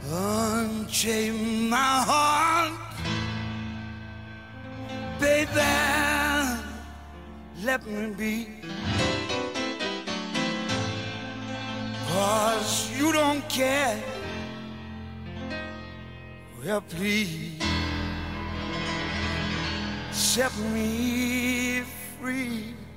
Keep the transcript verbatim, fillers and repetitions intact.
Unchain my heart, baby, let me be. 'Cause you don't care. Well, please set me free.